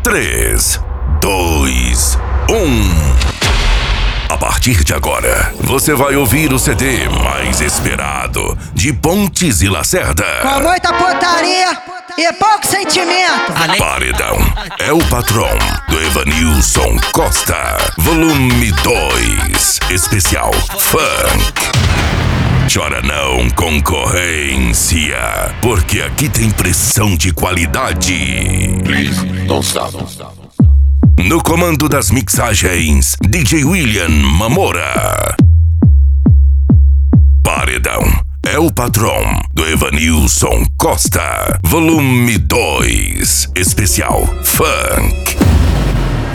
3, 2, 1. A partir de agora, você vai ouvir o CD mais esperado de Pontes e Lacerda. Com muita putaria e pouco sentimento. Paredão é o patrão do Evanilson Costa, volume 2, especial Funk. Chora não, concorrência, porque aqui tem pressão de qualidade. Please, don't stop. No comando das mixagens, DJ William Mamora. Paredão é o patrão do Evanilson Costa, volume 2, especial Funk.